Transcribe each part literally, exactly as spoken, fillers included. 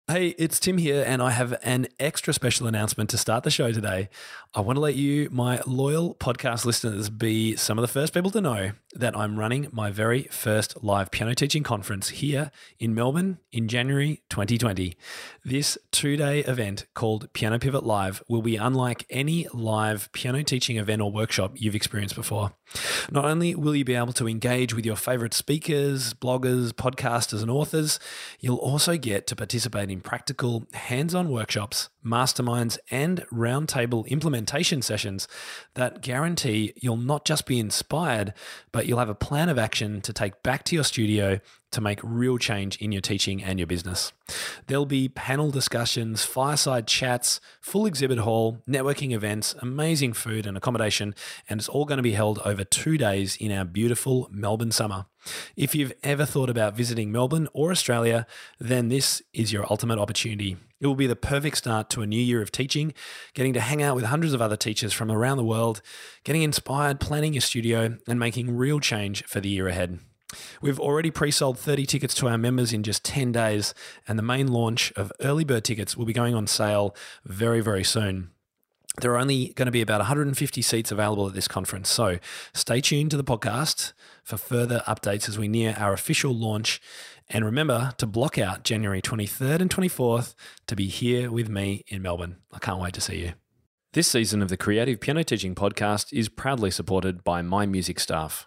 Hey, it's Tim here, and I have an extra special announcement to start the show today. I want to let you, my loyal podcast listeners, be some of the first people to know that I'm running my very first live piano teaching conference here in Melbourne in January twenty twenty. This two-day event called Piano Pivot Live will be unlike any live piano teaching event or workshop you've experienced before. Not only will you be able to engage with your favorite speakers, bloggers, podcasters, and authors, you'll also get to participate in practical, hands-on workshops, masterminds, and roundtable implementation sessions that guarantee you'll not just be inspired, but you'll have a plan of action to take back to your studio to make real change in your teaching and your business. There'll be panel discussions, fireside chats, full exhibit hall, networking events, amazing food and accommodation, and it's all going to be held over two days in our beautiful Melbourne summer. If you've ever thought about visiting Melbourne or Australia, then this is your ultimate opportunity. It will be the perfect start to a new year of teaching, getting to hang out with hundreds of other teachers from around the world, getting inspired, planning your studio, and making real change for the year ahead. We've already pre-sold thirty tickets to our members in just ten days, and the main launch of early bird tickets will be going on sale very, very soon. There are only going to be about one hundred fifty seats available at this conference, so stay tuned to the podcast for further updates as we near our official launch. And remember to block out January twenty-third and twenty-fourth to be here with me in Melbourne. I can't wait to see you. This season of the Creative Piano Teaching Podcast is proudly supported by My Music Staff.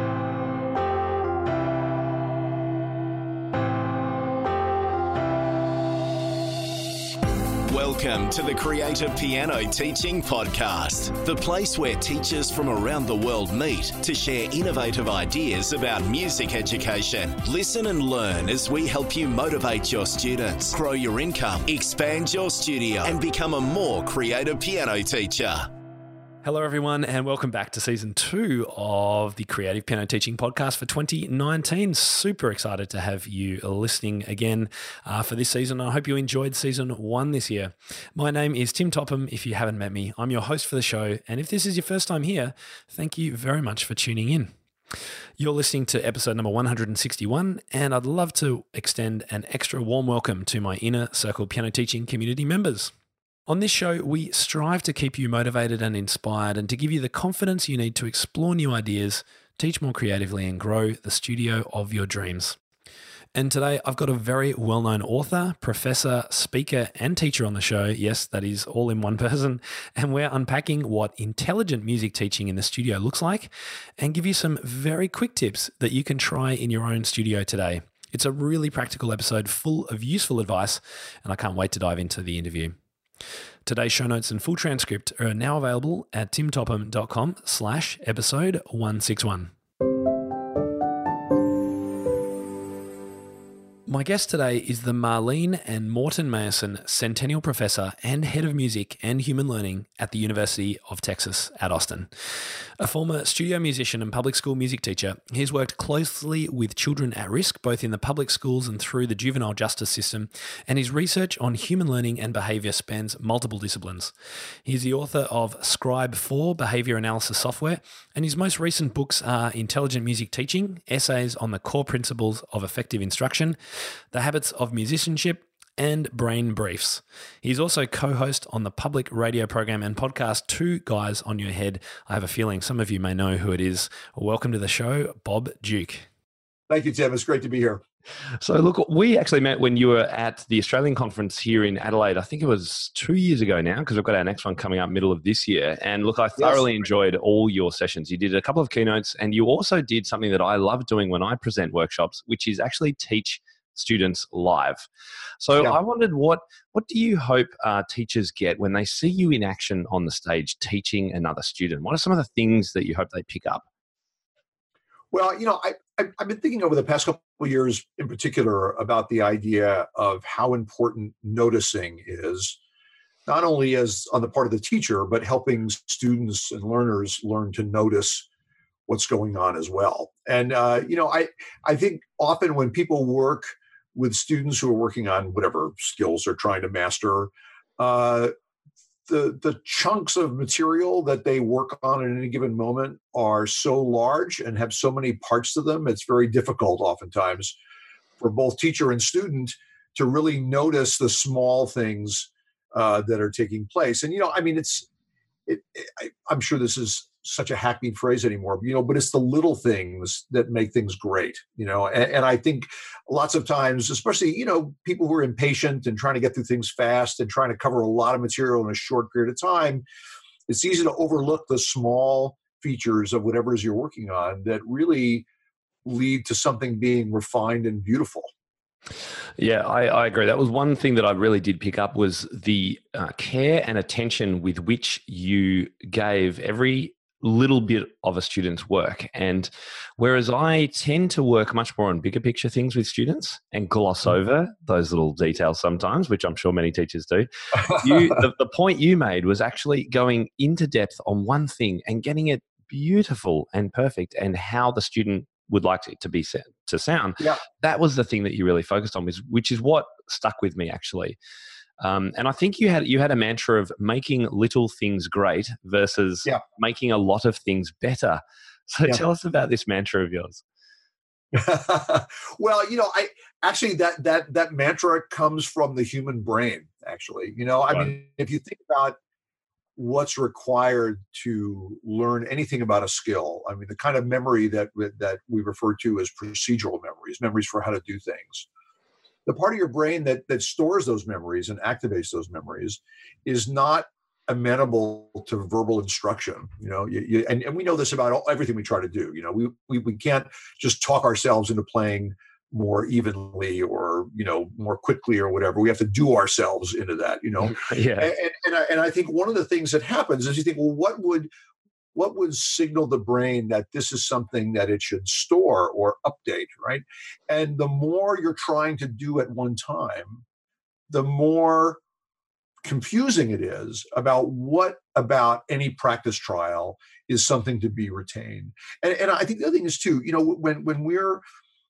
Welcome to the Creative Piano Teaching Podcast, the place where teachers from around the world meet to share innovative ideas about music education. Listen and learn as we help you motivate your students, grow your income, expand your studio, and become a more creative piano teacher. Hello, everyone, and welcome back to season two of the Creative Piano Teaching Podcast for twenty nineteen. Super excited to have you listening again uh, for this season. I hope you enjoyed season one this year. My name is Tim Topham. If you haven't met me, I'm your host for the show. And if this is your first time here, thank you very much for tuning in. You're listening to episode number one hundred sixty-one, and I'd love to extend an extra warm welcome to my Inner Circle Piano Teaching community members. On this show, we strive to keep you motivated and inspired and to give you the confidence you need to explore new ideas, teach more creatively, and grow the studio of your dreams. And today, I've got a very well-known author, professor, speaker, and teacher on the show. Yes, that is all in one person. And we're unpacking what intelligent music teaching in the studio looks like and give you some very quick tips that you can try in your own studio today. It's a really practical episode full of useful advice, and I can't wait to dive into the interview. Today's show notes and full transcript are now available at timtopham.com slash episode 161. My guest today is the Marlene and Morton Mayerson Centennial Professor and Head of Music and Human Learning at the University of Texas at Austin. A former studio musician and public school music teacher, he's worked closely with children at risk, both in the public schools and through the juvenile justice system, and his research on human learning and behavior spans multiple disciplines. He's the author of Scribe four Behavior Analysis Software, and his most recent books are Intelligent Music Teaching, Essays on the Core Principles of Effective Instruction, The Habits of Musicianship, and Brain Briefs. He's also co-host on the public radio program and podcast Two Guys on Your Head. I have a feeling some of you may know who it is. Welcome to the show, Bob Duke. Thank you, Tim. It's great to be here. So look, we actually met when you were at the Australian conference here in Adelaide. I think it was two years ago now, because we've got our next one coming up middle of this year. And look, I thoroughly yes. enjoyed all your sessions. You did a couple of keynotes, and you also did something that I love doing when I present workshops, which is actually teach students live. So yeah. I wondered, what what do you hope uh, teachers get when they see you in action on the stage teaching another student? What are some of the things that you hope they pick up? Well, you know, I, I, I've been thinking over the past couple of years in particular about the idea of how important noticing is, not only as on the part of the teacher, but helping students and learners learn to notice what's going on as well. And, uh, you know, I, I think often when people work with students who are working on whatever skills they're trying to master, uh, the the chunks of material that they work on at any given moment are so large and have so many parts to them, it's very difficult oftentimes for both teacher and student to really notice the small things uh, that are taking place. And, you know, I mean, it's, it, it, I, I'm sure this is such a hackneyed phrase anymore, you know, but it's the little things that make things great, you know, and, and I think lots of times, especially, you know, people who are impatient and trying to get through things fast and trying to cover a lot of material in a short period of time, it's easy to overlook the small features of whatever it is you're working on that really lead to something being refined and beautiful. Yeah, I, I agree. That was one thing that I really did pick up was the uh, care and attention with which you gave every little bit of a student's work. And whereas I tend to work much more on bigger picture things with students and gloss over those little details sometimes, which I'm sure many teachers do, you, the, the point you made was actually going into depth on one thing and getting it beautiful and perfect and how the student would like it to be set, to sound. Yeah. That was the thing that you really focused on, which is what stuck with me actually. Um, and I think you had you had a mantra of making little things great versus yeah. making a lot of things better. So yeah. tell us about this mantra of yours. Well, you know, I actually that that that mantra comes from the human brain. Actually, you know, I right. mean, if you think about what's required to learn anything about a skill, I mean, the kind of memory that that we refer to as procedural memories, memories for how to do things. The part of your brain that that stores those memories and activates those memories is not amenable to verbal instruction. You know, you, you, and, and we know this about all, everything we try to do. You know, we, we we can't just talk ourselves into playing more evenly or, you know, more quickly or whatever. We have to do ourselves into that, you know. yeah. And, and, and, I, and I think one of the things that happens is you think, well, what would what would signal the brain that this is something that it should store or update, right? And the more you're trying to do at one time, the more confusing it is about what about any practice trial is something to be retained. And, and I think the other thing is too, you know, when, when we're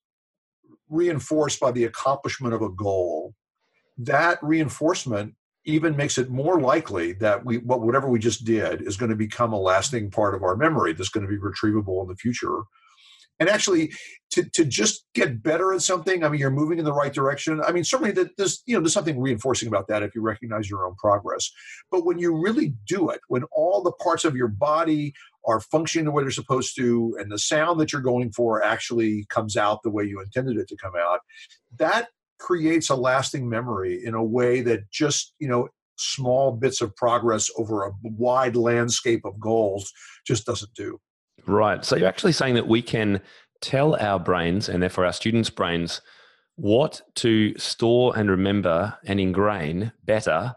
reinforced by the accomplishment of a goal, that reinforcement even makes it more likely that we whatever we just did is going to become a lasting part of our memory that's going to be retrievable in the future. And actually, to, to just get better at something, I mean, you're moving in the right direction. I mean, certainly that there's, you know, there's something reinforcing about that if you recognize your own progress. But when you really do it, when all the parts of your body are functioning the way they're supposed to, and the sound that you're going for actually comes out the way you intended it to come out, that creates a lasting memory in a way that just, you know, small bits of progress over a wide landscape of goals just doesn't do. Right. So you're actually saying that we can tell our brains, and therefore our students' brains, what to store and remember and ingrain better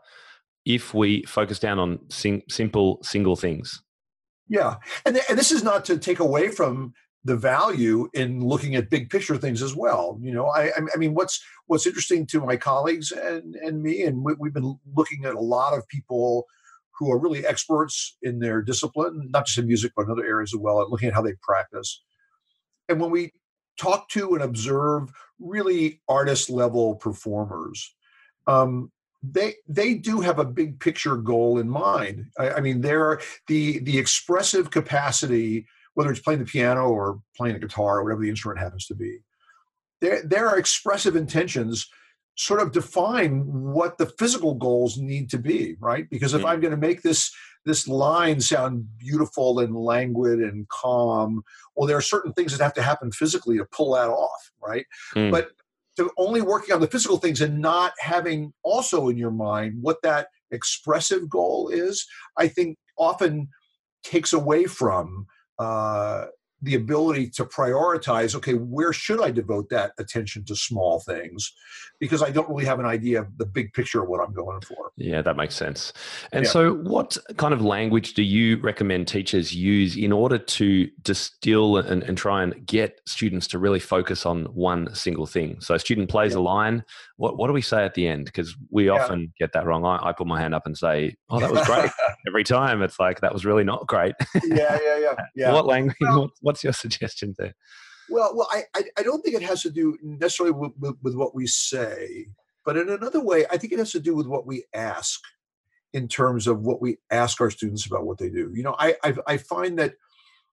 if we focus down on sim- simple single things. Yeah. And, th- and this is not to take away from the value in looking at big picture things as well. You know, I, I mean, what's what's interesting to my colleagues and, and me, and we, we've been looking at a lot of people who are really experts in their discipline, not just in music, but in other areas as well, and looking at how they practice. And when we talk to and observe really artist level performers, um, they they do have a big picture goal in mind. I, I mean, they're the the expressive capacity, whether it's playing the piano or playing the guitar or whatever the instrument happens to be, there there are expressive intentions sort of define what the physical goals need to be, right? Because if mm. I'm going to make this this line sound beautiful and languid and calm, well, there are certain things that have to happen physically to pull that off, right? Mm. But to only working on the physical things and not having also in your mind what that expressive goal is, I think often takes away from uh, the ability to prioritize, okay, where should I devote that attention to small things? Because I don't really have an idea of the big picture of what I'm going for. Yeah, that makes sense. And yeah. so what kind of language do you recommend teachers use in order to distill and, and try and get students to really focus on one single thing? So a student plays yeah. a line. What, what do we say at the end? Because we yeah. often get that wrong. I, I put my hand up and say, oh, that was great. Every time it's like, that was really not great. yeah, yeah, yeah. yeah. What language, well, what, what's your suggestion there? Well, well, I, I, I don't think it has to do necessarily with, with, with what we say, but in another way, I think it has to do with what we ask in terms of what we ask our students about what they do. You know, I I, I find that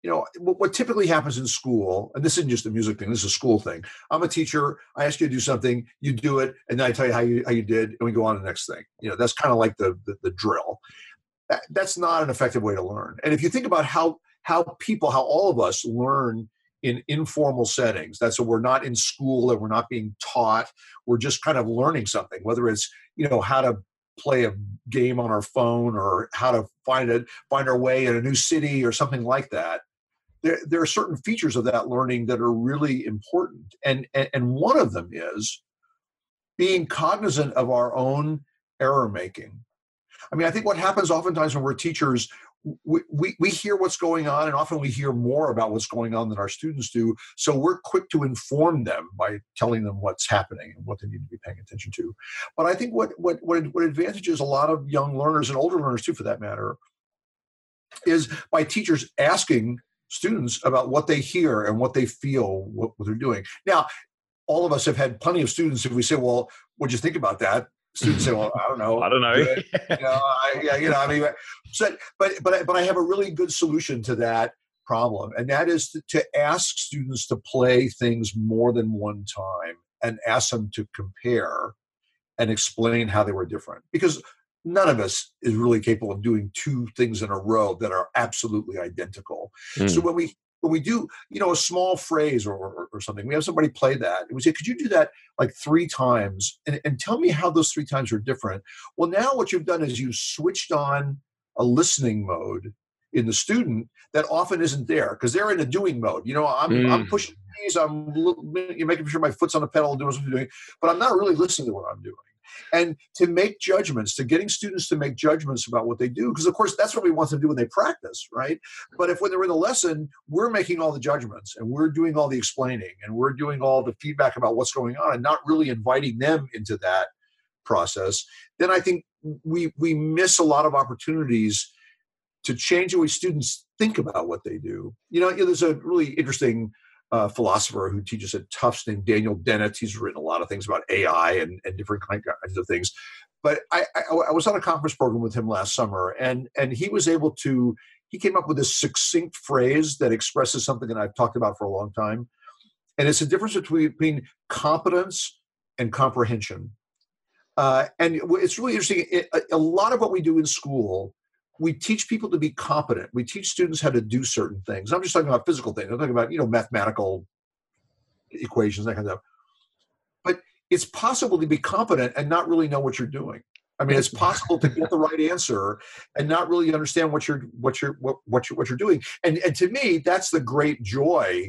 you know, what, what typically happens in school, and this isn't just a music thing, this is a school thing. I'm a teacher. I ask you to do something, you do it, and then I tell you how you how you did, and we go on to the next thing. You know, that's kind of like the, the the drill. That, that's not an effective way to learn. And if you think about how how people, how all of us learn in informal settings, that's what we're not in school and we're not being taught. We're just kind of learning something, whether it's, you know, how to play a game on our phone or how to find it, find our way in a new city or something like that. There, there are certain features of that learning that are really important. And, and, and one of them is being cognizant of our own error making. I mean, I think what happens oftentimes when we're teachers, we, we, we hear what's going on, and often we hear more about what's going on than our students do. So we're quick to inform them by telling them what's happening and what they need to be paying attention to. But I think what, what, what, what advantages a lot of young learners and older learners too, for that matter, is by teachers asking students about what they hear and what they feel, what, what they're doing. Now, all of us have had plenty of students, if we say, well, what'd you think about that? Students say, "Well, I don't know. I don't know. you know, I, yeah, you know, I mean, so, but but I, but I have a really good solution to that problem, and that is to, to ask students to play things more than one time and ask them to compare and explain how they were different. Because none of us is really capable of doing two things in a row that are absolutely identical. Mm. So when we when we do, you know, a small phrase or, or, or something, we have somebody play that, and we say, could you do that like three times and, and tell me how those three times are different? Well, now what you've done is you switched on a listening mode in the student that often isn't there because they're in a doing mode. You know, I'm, mm. I'm pushing these, I'm you're making sure my foot's on the pedal, doing what I'm doing, but I'm not really listening to what I'm doing. And to make judgments, to getting students to make judgments about what they do, because of course that's what we want them to do when they practice, right? But if when they're in the lesson, we're making all the judgments and we're doing all the explaining and we're doing all the feedback about what's going on and not really inviting them into that process, then I think we we miss a lot of opportunities to change the way students think about what they do. You know, there's a really interesting Uh, philosopher who teaches at Tufts named Daniel Dennett. He's written a lot of things about A I and, and different kinds of things. But I, I, I was on a conference program with him last summer, and and he was able to, he came up with this succinct phrase that expresses something that I've talked about for a long time. And it's the difference between, between competence and comprehension. Uh, and it's really interesting. It, a, a lot of what we do in school, we teach people to be competent. We teach students how to do certain things. I'm just talking about physical things. I'm talking about, you know, mathematical equations, that kind of stuff. But it's possible to be competent and not really know what you're doing. I mean, it's possible to get the right answer and not really understand what you're what you're what, what you're what you're doing. And and to me, that's the great joy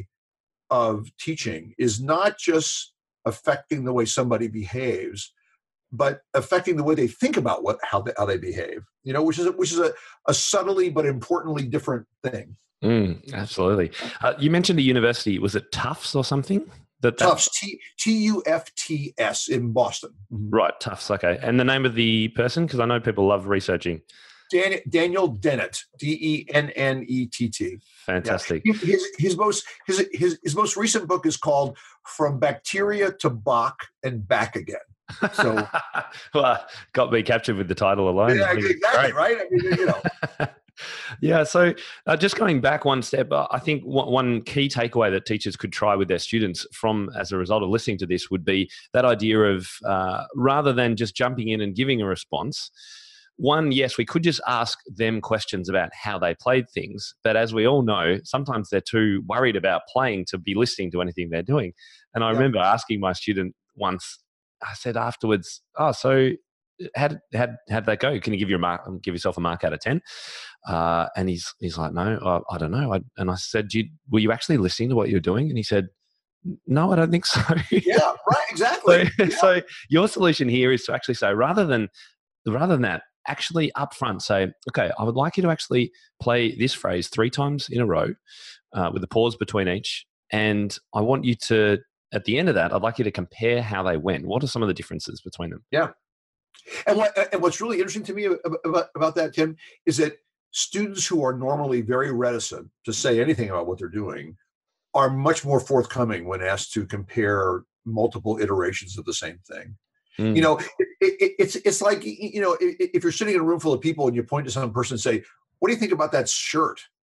of teaching, is not just affecting the way somebody behaves, but affecting the way they think about what how they, how they behave, you know, which is a, which is a, a subtly but importantly different thing. Mm, absolutely. Uh, you mentioned a university. Was it Tufts or something? That, Tufts, T T U F T S in Boston. Right, Tufts. Okay, and the name of the person, because I know people love researching. Dan, Daniel Dennett, D E N N E T T. Fantastic. Yeah. His, his most his, his his most recent book is called From Bacteria to Bach and Back Again. So, well, got me captured with the title alone. Yeah, exactly, right? I mean, you know. Yeah, so uh, just going back one step, uh, I think one, one key takeaway that teachers could try with their students from as a result of listening to this would be that idea of uh, rather than just jumping in and giving a response, one, yes, we could just ask them questions about how they played things, but as we all know, sometimes they're too worried about playing to be listening to anything they're doing. And I yeah. remember asking my student once, I said afterwards, oh, so how did, how, how'd that go? Can you give your mark, give yourself a mark out of ten? Uh, and he's he's like, no, I, I don't know. I, and I said, you, were you actually listening to what you're doing? And he said, no, I don't think so. Yeah, right, exactly. so, yeah. so your solution here is to actually say, rather than rather than that, actually upfront say, okay, I would like you to actually play this phrase three times in a row uh, with a pause between each. And I want you to, at the end of that, I'd like you to compare how they went. What are some of the differences between them? Yeah. And, what, and what's really interesting to me about, about that, Tim, is that students who are normally very reticent to say anything about what they're doing are much more forthcoming when asked to compare multiple iterations of the same thing. Mm. You know, it, it, it's it's like, you know, if you're sitting in a room full of people and you point to some person and say, what do you think about that shirt?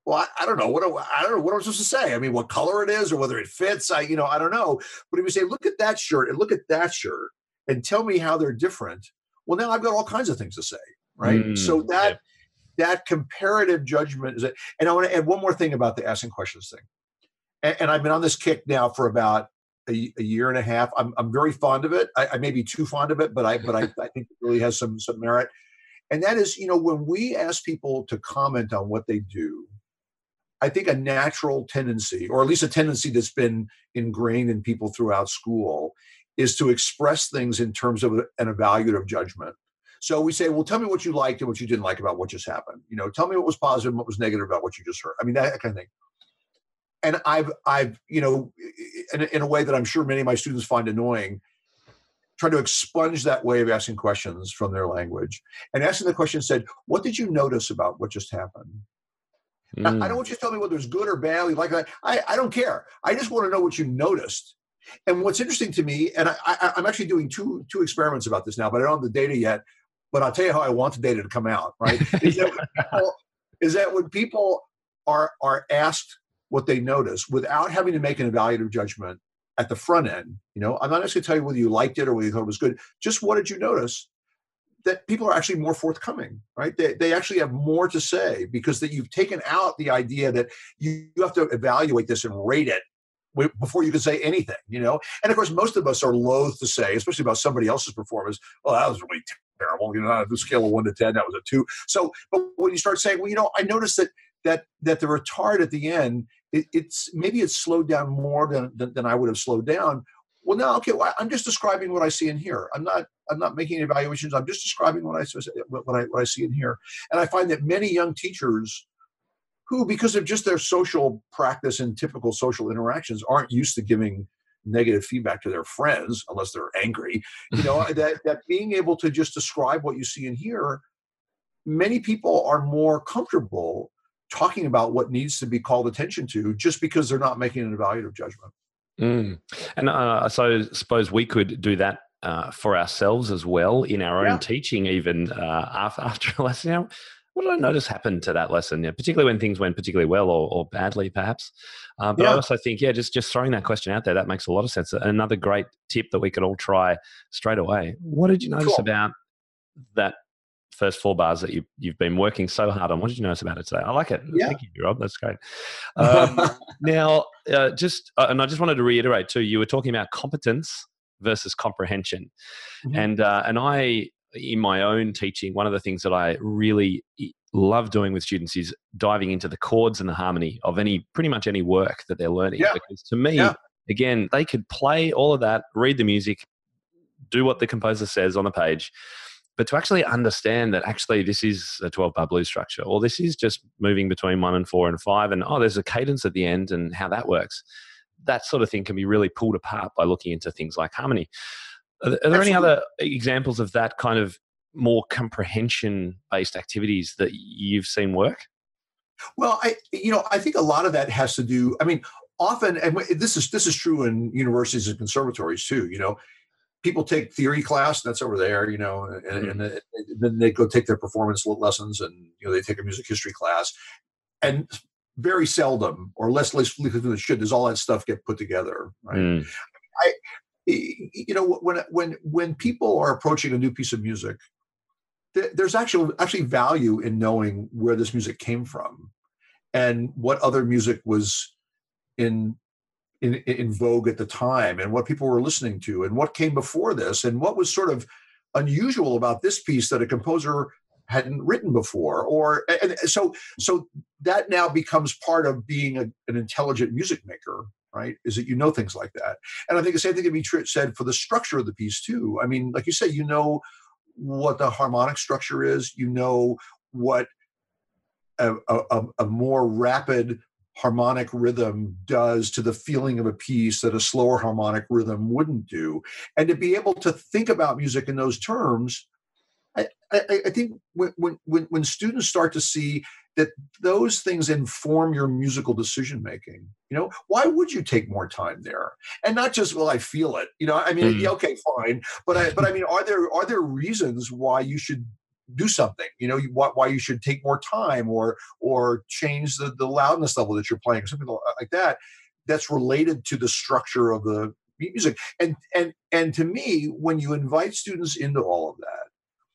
well, I, I don't know what do, I don't know what I'm supposed to say. I mean, what color it is or whether it fits. I, you know, I don't know. But if you say, look at that shirt and look at that shirt and tell me how they're different, well, now I've got all kinds of things to say, right? Mm, so that yeah. that comparative judgment is it. And I want to add one more thing about the asking questions thing. And, and I've been on this kick now for about a, a year and a half. I'm I'm very fond of it. I, I may be too fond of it, but I but I, I think it really has some some merit. And that is, you know, when we ask people to comment on what they do, I think a natural tendency, or at least a tendency that's been ingrained in people throughout school, is to express things in terms of an evaluative judgment. So we say, well, tell me what you liked and what you didn't like about what just happened. You know, tell me what was positive and what was negative about what you just heard. I mean, that kind of thing. And I've, I've, you know, in, in a way that I'm sure many of my students find annoying, try to expunge that way of asking questions from their language. And asking the question said, what did you notice about what just happened? Mm. I don't want you to tell me whether it's good or bad. Like that. I, I don't care. I just want to know what you noticed. And what's interesting to me, and I, I, I'm actually doing two two experiments about this now, but I don't have the data yet. But I'll tell you how I want the data to come out. Right? Is, that, when people, is that when people are are asked what they notice without having to make an evaluative judgment at the front end? You know, I'm not just going to tell you whether you liked it or whether you thought it was good. Just what did you notice? That people are actually more forthcoming, right? They, they actually have more to say because that you've taken out the idea that you, you have to evaluate this and rate it before you can say anything, you know? And of course, most of us are loath to say, especially about somebody else's performance, oh, that was really terrible. You know, on a scale of one to ten, that was a two. So, but when you start saying, well, you know, I noticed that that that the retard at the end, it, it's maybe it's slowed down more than, than than I would have slowed down. Well, no, okay, well, I'm just describing what I see in here. I'm not I'm not making evaluations. I'm just describing what I what I what I see in here. And I find that many young teachers who, because of just their social practice and typical social interactions, aren't used to giving negative feedback to their friends unless they're angry, you know, that, that being able to just describe what you see and hear, many people are more comfortable talking about what needs to be called attention to just because they're not making an evaluative judgment. Mm. And uh, so I suppose we could do that uh, for ourselves as well in our own yeah. teaching, even uh, after, after a lesson. You know, what did I notice happened to that lesson, yeah, particularly when things went particularly well or, or badly, perhaps? Uh, but yeah. I also think, yeah, just, just throwing that question out there, that makes a lot of sense. Another great tip that we could all try straight away. What did you notice cool. about that first four bars that you, you've been working so hard on? What did you notice about it today? I like it. Yeah. Thank you, Rob. That's great. Um, now, uh, just uh, and I just wanted to reiterate too, you were talking about competence versus comprehension. Mm-hmm. And uh, and I, in my own teaching, one of the things that I really love doing with students is diving into the chords and the harmony of any pretty much any work that they're learning. Yeah. Because to me, yeah. again, they could play all of that, read the music, do what the composer says on the page, but to actually understand that actually this is a twelve-bar blues structure, or this is just moving between one and four and five, and oh, there's a cadence at the end and how that works. That sort of thing can be really pulled apart by looking into things like harmony. Are there, are there any other examples of that kind of more comprehension-based activities that you've seen work? Well, I, you know, I think a lot of that has to do, I mean, often, and this is this is true in universities and conservatories too, you know, people take theory class, that's over there, you know, and, mm-hmm. and then they go take their performance lessons, and, you know, they take a music history class, and very seldom, or less less than it should, does all that stuff get put together, right? Mm. I, you know, when when when people are approaching a new piece of music, there's actually actually value in knowing where this music came from, and what other music was in in in vogue at the time, and what people were listening to, and what came before this, and what was sort of unusual about this piece that a composer hadn't written before, or and so so that now becomes part of being a, an intelligent music maker, right? Is that you know things like that. And I think the same thing can be said for the structure of the piece too. I mean, like you say, you know what the harmonic structure is, you know what a, a, a more rapid harmonic rhythm does to the feeling of a piece that a slower harmonic rhythm wouldn't do. And to be able to think about music in those terms, I, I, I think when, when, when students start to see that those things inform your musical decision making, you know, why would you take more time there? And not just, well, I feel it, you know, I mean, mm. okay, fine. But I, but I mean, are there, are there reasons why you should do something, you know, you, why, why you should take more time or or change the, the loudness level that you're playing or something like that. That's related to the structure of the music. And and and to me, when you invite students into all of that,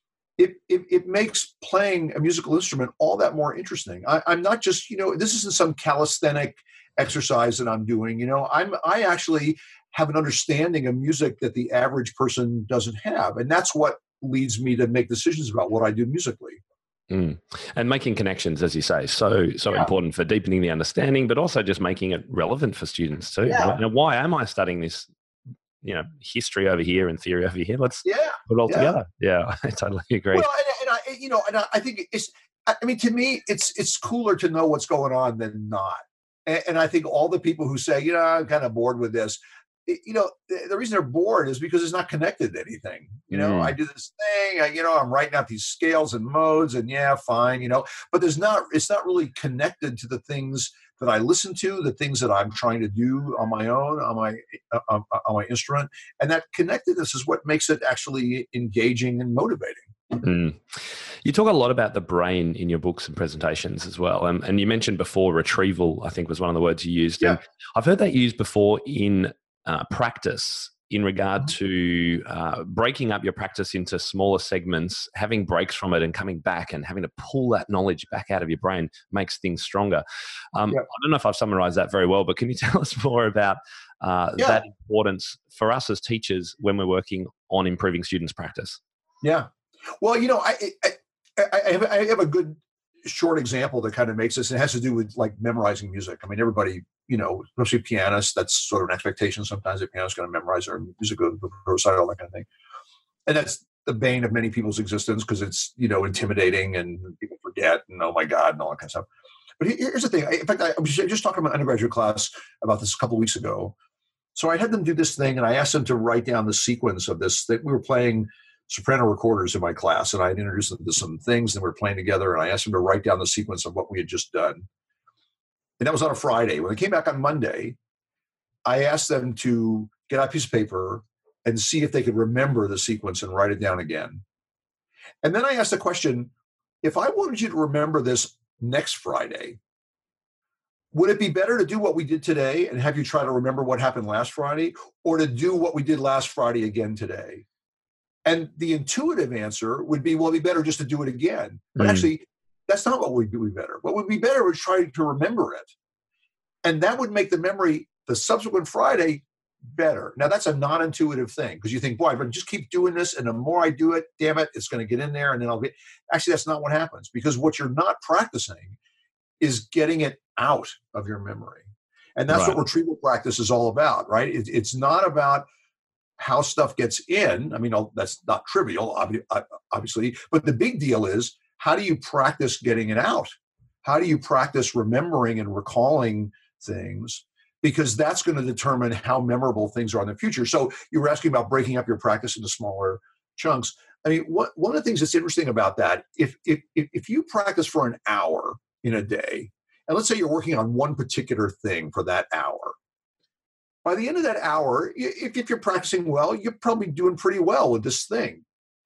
it it, it makes playing a musical instrument all that more interesting. I, I'm not just, you know, this isn't some calisthenic exercise that I'm doing. You know, I'm I actually have an understanding of music that the average person doesn't have, and that's what leads me to make decisions about what I do musically. Mm. And making connections, as you say, so so Yeah. important for deepening the understanding, but also just making it relevant for students too. Yeah. Now, why am I studying this? You know, history over here and theory over here. Let's Yeah, put it all yeah. together. Yeah, I totally agree. Well, and, and I, you know, and I, I think it's. I mean, to me, it's it's cooler to know what's going on than not. And, and I think all the people who say, you know, I'm kind of bored with this, you know, the, the reason they're bored is because it's not connected to anything. You know, Mm. I do this thing, I, you know, I'm writing out these scales and modes, and yeah, fine, you know, but there's not, it's not really connected to the things that I listen to, the things that I'm trying to do on my own, on my uh, on, on my instrument, and that connectedness is what makes it actually engaging and motivating. Mm. You talk a lot about the brain in your books and presentations as well. Um, and you mentioned before retrieval, I think was one of the words you used. Yeah. And I've heard that used before in uh, practice in regard to uh, breaking up your practice into smaller segments, having breaks from it and coming back and having to pull that knowledge back out of your brain makes things stronger. Um, Yeah. I don't know if I've summarized that very well, but can you tell us more about uh, Yeah. that importance for us as teachers when we're working on improving students' practice? Yeah. Well, you know, I I, I, I, have, I have a good short example that kind of makes this. It has to do with like memorizing music. I mean, everybody, you know, especially pianists, that's sort of an expectation sometimes that pianists going to memorize their music, go to the recital, that kind of thing. And that's the bane of many people's existence because it's, you know, intimidating and people forget and oh my God and all that kind of stuff. But here's the thing. In fact, I was just talking to my undergraduate class about this a couple of weeks ago. So I had them do this thing and I asked them to write down the sequence of this, that we were playing soprano recorders in my class, and I had introduced them to some things, and we were playing together, and I asked them to write down the sequence of what we had just done. And that was on a Friday. When they came back on Monday, I asked them to get out a piece of paper and see if they could remember the sequence and write it down again. And then I asked the question, if I wanted you to remember this next Friday, would it be better to do what we did today and have you try to remember what happened last Friday, or to do what we did last Friday again today? And the intuitive answer would be, well, it'd be better just to do it again. But Mm. actually, that's not what would be better. What would be better is try to remember it. And that would make the memory the subsequent Friday better. Now, that's a non-intuitive thing because you think, boy, if I just keep doing this and the more I do it, damn it, it's going to get in there and then I'll be. Actually, that's not what happens because what you're not practicing is getting it out of your memory. And that's Right. what retrieval practice is all about, right? It, it's not about how stuff gets in. I mean, that's not trivial, obviously, but the big deal is how do you practice getting it out? How do you practice remembering and recalling things? Because that's going to determine how memorable things are in the future. So you were asking about breaking up your practice into smaller chunks. I mean, what, one of the things that's interesting about that, if, if, if you practice for an hour in a day, and let's say you're working on one particular thing for that hour, by the end of that hour, if, if you're practicing well, you're probably doing pretty well with this thing.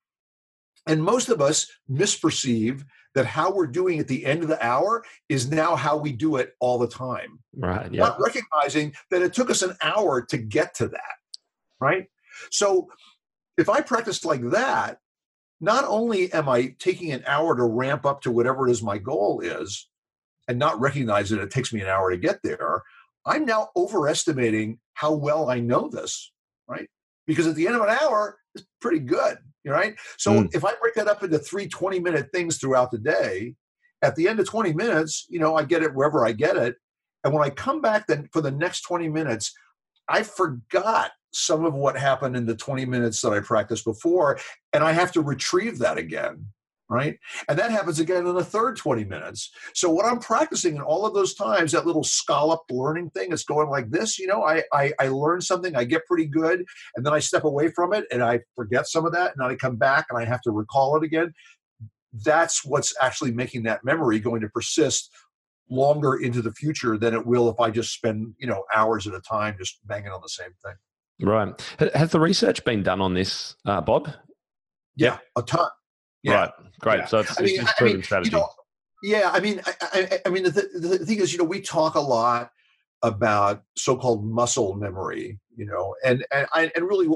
And most of us misperceive that how we're doing at the end of the hour is now how we do it all the time. Right. Yeah. Not recognizing that it took us an hour to get to that, right? So if I practice like that, not only am I taking an hour to ramp up to whatever it is my goal is and not recognize that it takes me an hour to get there, I'm now overestimating how well I know this, right? Because at the end of an hour, it's pretty good, right? So Mm. if I break that up into three twenty-minute things throughout the day, at the end of twenty minutes, you know, I get it wherever I get it. And when I come back then for the next twenty minutes, I forgot some of what happened in the twenty minutes that I practiced before, and I have to retrieve that again, right? And that happens again in the third twenty minutes. So what I'm practicing in all of those times, that little scallop learning thing, it's going like this, you know, I, I, I learn something, I get pretty good, and then I step away from it and I forget some of that, and then I come back and I have to recall it again. That's what's actually making that memory going to persist longer into the future than it will if I just spend, you know, hours at a time just banging on the same thing. Right. Has the research been done on this, uh, Bob? Yeah, a ton. Yeah. Right. Great. Yeah. So it's, I it's mean, just I proven mean, strategy. You know, yeah. I mean, I, I, I mean, the, the thing is, you know, we talk a lot about so-called muscle memory, you know, and and I and really,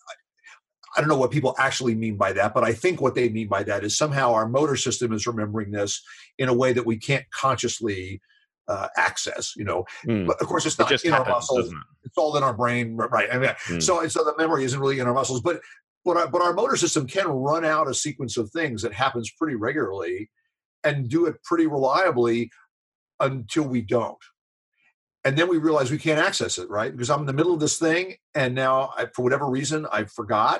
I don't know what people actually mean by that, but I think what they mean by that is somehow our motor system is remembering this in a way that we can't consciously uh, access, you know. Mm. But of course, it's It not just in happens, our muscles; doesn't it? it's all in our brain, right? I mean, Mm. so so the memory isn't really in our muscles, but but our, but our motor system can run out a sequence of things that happens pretty regularly and do it pretty reliably until we don't. And then we realize we can't access it, right? Because I'm in the middle of this thing, and now I, for whatever reason, I forgot.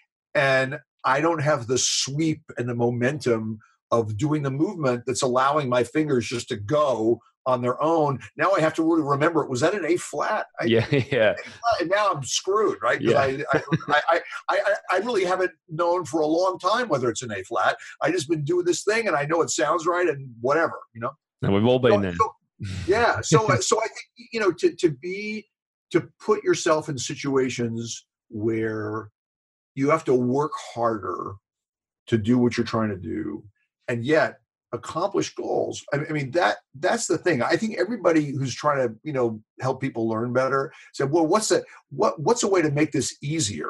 And I don't have the sweep and the momentum of doing the movement that's allowing my fingers just to go on their own. Now I have to really remember, was that an A flat? I, Yeah, yeah. And now I'm screwed, right? Because Yeah. I, I, I, I, I really haven't known for a long time whether it's an A flat. I just been doing this thing, and I know it sounds right, and whatever, you know. And we've all been So, there. so, yeah. So, so I think, you know, to to be to put yourself in situations where you have to work harder to do what you're trying to do, and yet accomplish goals. I mean, I mean that that's the thing. I think everybody who's trying to, you know, help people learn better said, well, what's the what what's a way to make this easier?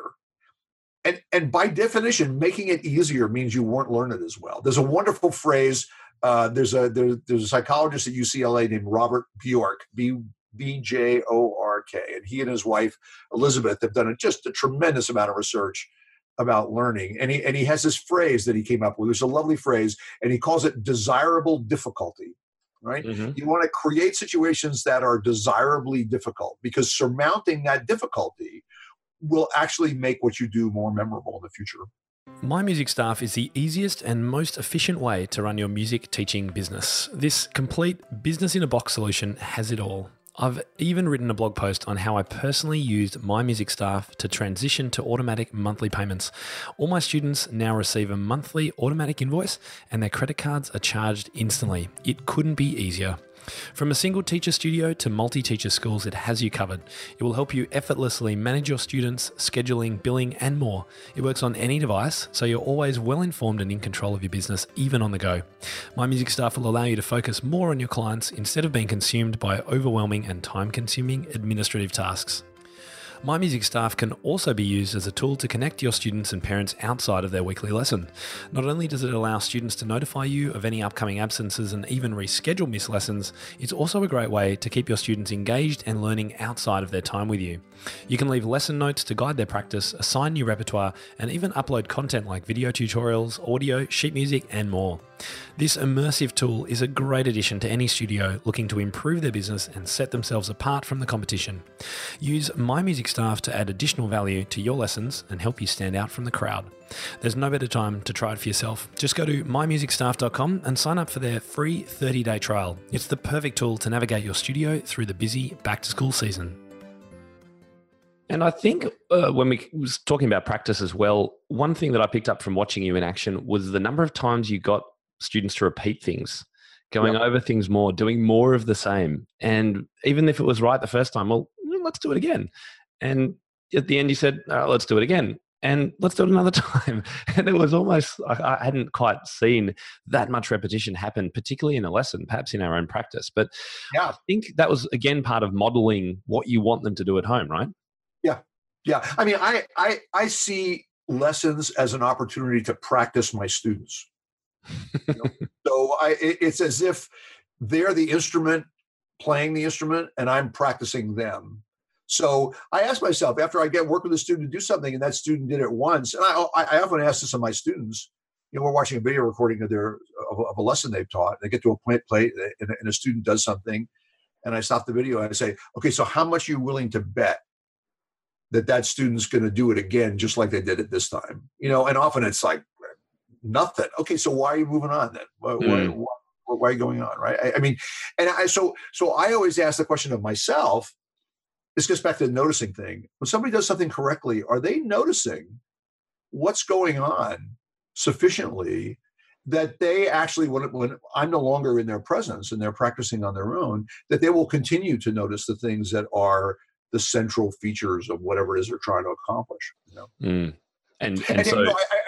And and by definition, making it easier means you weren't learning as well. There's a wonderful phrase. Uh, there's a there, there's a psychologist at U C L A named Robert Bjork, B B J O R K, and he and his wife Elizabeth have done a, just a tremendous amount of research about learning. And he and he has this phrase that he came up with. It's a lovely phrase, and he calls it desirable difficulty. Right? Mm-hmm. You want to create situations that are desirably difficult, because surmounting that difficulty will actually make what you do more memorable in the future. My Music Staff is the easiest and most efficient way to run your music teaching business. This complete business-in-a-box solution has it all. I've even written a blog post on how I personally used My Music Staff to transition to automatic monthly payments. All my students now receive a monthly automatic invoice, and their credit cards are charged instantly. It couldn't be easier. From a single teacher studio to multi-teacher schools, it has you covered. It will help you effortlessly manage your students, scheduling, billing, and more. It works on any device, so you're always well informed and in control of your business, even on the go. My Music Staff will allow you to focus more on your clients instead of being consumed by overwhelming and time-consuming administrative tasks. My Music Staff can also be used as a tool to connect your students and parents outside of their weekly lesson. Not only does it allow students to notify you of any upcoming absences and even reschedule missed lessons, it's also a great way to keep your students engaged and learning outside of their time with you. You can leave lesson notes to guide their practice, assign new repertoire, and even upload content like video tutorials, audio, sheet music, and more. This immersive tool is a great addition to any studio looking to improve their business and set themselves apart from the competition. Use My Music Staff to add additional value to your lessons and help you stand out from the crowd. There's no better time to try it for yourself. Just go to my music staff dot com and sign up for their free thirty-day trial. It's the perfect tool to navigate your studio through the busy back-to-school season. And I think uh, when we was talking about practice as well, one thing that I picked up from watching you in action was the number of times you got students to repeat things, going Yep. over things more, doing more of the same. And even if it was right the first time, well, let's do it again. And at the end, you said, oh, let's do it again. And let's do it another time. And it was almost, I, I hadn't quite seen that much repetition happen, particularly in a lesson, perhaps in our own practice. But Yeah. I think that was, again, part of modeling what you want them to do at home, right? Yeah. Yeah. I mean, I, I, I see lessons as an opportunity to practice my students. You know? So I, it, it's as if they're the instrument playing the instrument and I'm practicing them. So I ask myself, after I get work with a student to do something and that student did it once, and I, I often ask this of my students, you know, we're watching a video recording of their of, of a lesson they've taught. They get to a point plate and, and a student does something, and I stop the video and I say, okay, so how much are you willing to bet that that student's going to do it again just like they did it this time? You know, and often it's like nothing. Okay, so why are you moving on then? Why, Mm. why, why, why are you going on, right? I, I mean, and I so so I always ask the question of myself. This gets back to the noticing thing. When somebody does something correctly, are they noticing what's going on sufficiently that they actually, when, when I'm no longer in their presence and they're practicing on their own, that they will continue to notice the things that are the central features of whatever it is they're trying to accomplish. You know? Mm. And, and, And, so, you know, I, I,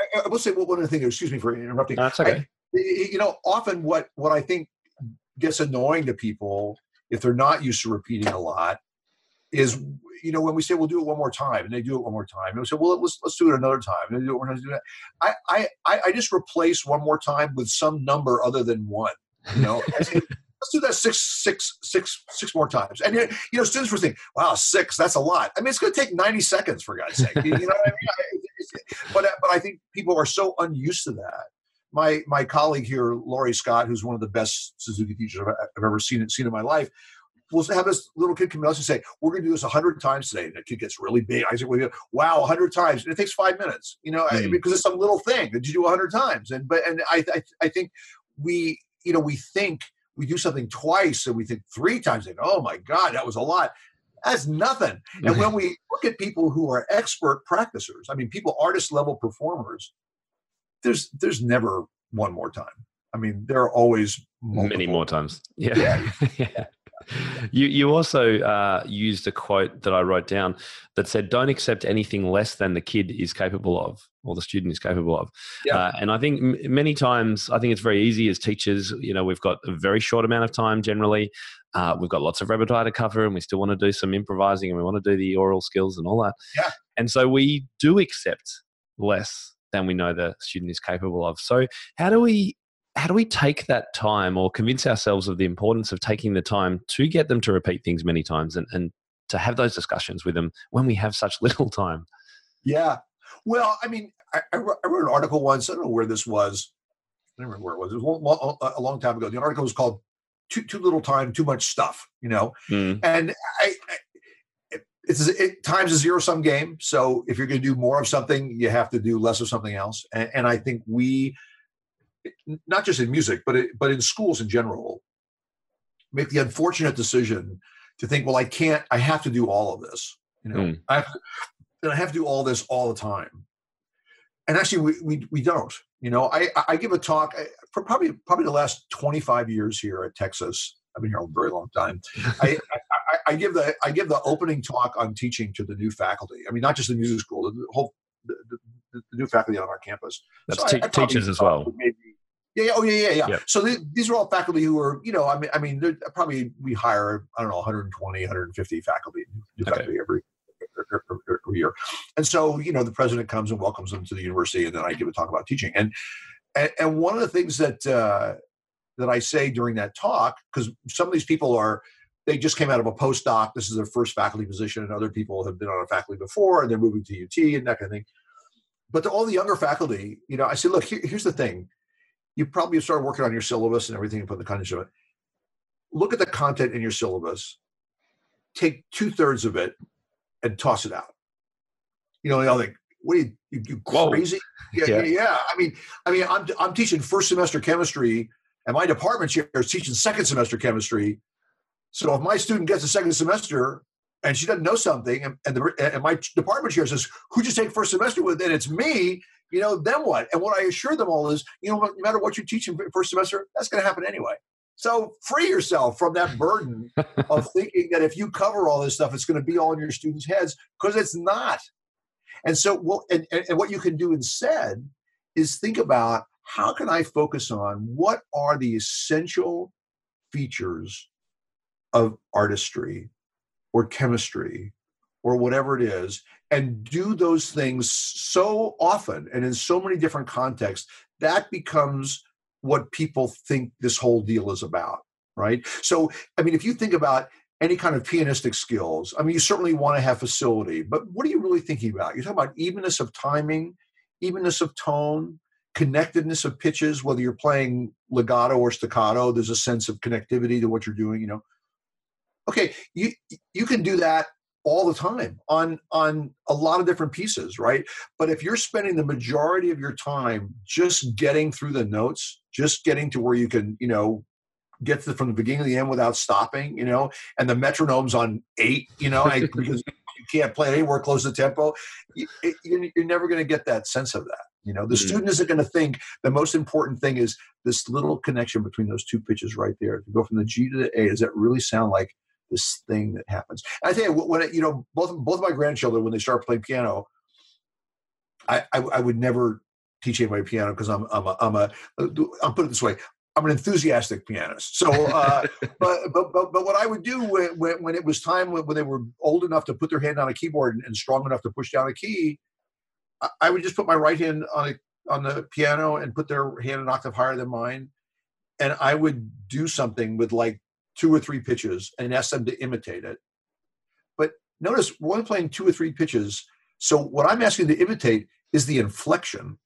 I, I will say one other thing. Excuse me for interrupting. That's okay. I, you know, often what what I think gets annoying to people if they're not used to repeating a lot is, you know, when we say we'll do it one more time, and they do it one more time, and we say, well, let's let's do it another time, and they do it, we're going to do that. I, I I just replace one more time with some number other than one. You know, I say, let's do that six six six six more times, and you know, students were thinking, wow, six, that's a lot. I mean, it's going to take ninety seconds for God's sake. You know what I mean? But but I think people are so unused to that. My my colleague here, Laurie Scott, who's one of the best Suzuki teachers I've, I've ever seen seen in my life, will have this little kid come out and say, "We're going to do this a hundred times today." And the kid gets really big. I say, well, "Wow, a hundred times!" And it takes five minutes, you know, mm. because it's some little thing that you do a hundred times. And but and I, I I think we you know we think we do something twice and we think three times. And oh my God, that was a lot. That's nothing. And when we look at people who are expert practicers, I mean, people artist level performers, there's there's never one more time. I mean, there are always multiple. Many more times. Yeah. Yeah. yeah. You you also uh, used a quote that I wrote down that said, "Don't accept anything less than the kid is capable of, or the student is capable of." Yeah. Uh, and I think m- many times, I think it's very easy as teachers. You know, we've got a very short amount of time generally. Uh, we've got lots of repertoire to cover, and we still want to do some improvising, and we want to do the oral skills and all that. Yeah. And so we do accept less than we know the student is capable of. So how do we how do we take that time or convince ourselves of the importance of taking the time to get them to repeat things many times and, and to have those discussions with them when we have such little time? Yeah. Well, I mean, I, I wrote an article once. I don't know where this was. I don't remember where it was. It was a long time ago. The article was called Too, too Little Time, Too Much Stuff, you know? Mm. And I, I it's it, time's a zero-sum game. So if you're going to do more of something, you have to do less of something else. And, and I think we, not just in music, but it, but in schools in general, make the unfortunate decision to think, well, I can't, I have to do all of this. You know, mm. I have to, and I have to do all this all the time. And actually, we we, we don't. You know, I I give a talk for probably probably the last twenty-five years here at Texas. I've been here a very long time. I, I, I give the I give the opening talk on teaching to the new faculty. I mean, not just the music school, the whole the, the, the new faculty on our campus. That's so te- I, I teachers as well. Maybe, yeah, yeah, oh yeah, yeah, yeah. Yep. So th- these are all faculty who are, you know, I mean, I mean, probably we hire I don't know one hundred twenty, one hundred fifty faculty, new okay. faculty every. every year. And so, you know, the president comes and welcomes them to the university, and then I give a talk about teaching. And and, and one of the things that uh, that I say during that talk, because some of these people are, they just came out of a postdoc. This is their first faculty position, and other people have been on a faculty before, and they're moving to U T and that kind of thing. But to all the younger faculty, you know, I say, look, here, here's the thing. You probably started working on your syllabus and everything and put the content of it. Look at the content in your syllabus. Take two thirds of it and toss it out. You know, they'll think, what are you, you, you crazy? Yeah, yeah. yeah. I mean, I mean, I'm I'm teaching first semester chemistry, and my department chair is teaching second semester chemistry. So if my student gets a second semester and she doesn't know something, and, and, the, and my department chair says, who'd you take first semester with? And it's me, you know, then what? And what I assure them all is, you know, no matter what you teach in first semester, that's going to happen anyway. So free yourself from that burden of thinking that if you cover all this stuff, it's going to be all in your students' heads, because it's not. And so, well, and, and what you can do instead is think about, how can I focus on what are the essential features of artistry or chemistry or whatever it is, and do those things so often and in so many different contexts, that becomes what people think this whole deal is about, right? So, I mean, if you think about any kind of pianistic skills, I mean, you certainly want to have facility, but what are you really thinking about? You're talking about evenness of timing, evenness of tone, connectedness of pitches, whether you're playing legato or staccato, there's a sense of connectivity to what you're doing, you know? Okay, you you can do that all the time on, on a lot of different pieces, right? But if you're spending the majority of your time just getting through the notes, just getting to where you can, you know, get to the, from the beginning to the end without stopping, you know, and the metronome's on eight, you know, I, because you can't play anywhere close to tempo, you, you're never going to get that sense of that. You know, the mm-hmm. student isn't going to think the most important thing is this little connection between those two pitches right there. To go from the G to the A, does that really sound like this thing that happens? And I tell you, when it, you know, both both of my grandchildren, when they start playing piano, I, I I would never teach anybody piano because I'm I'm a, I'm a I'll put it this way. I'm an enthusiastic pianist. So, uh, but, but but but what I would do when when, when it was time when, when they were old enough to put their hand on a keyboard and, and strong enough to push down a key, I, I would just put my right hand on a, on the piano and put their hand an octave higher than mine, and I would do something with like two or three pitches and ask them to imitate it. But notice we're only playing two or three pitches. So what I'm asking them to imitate is the inflection.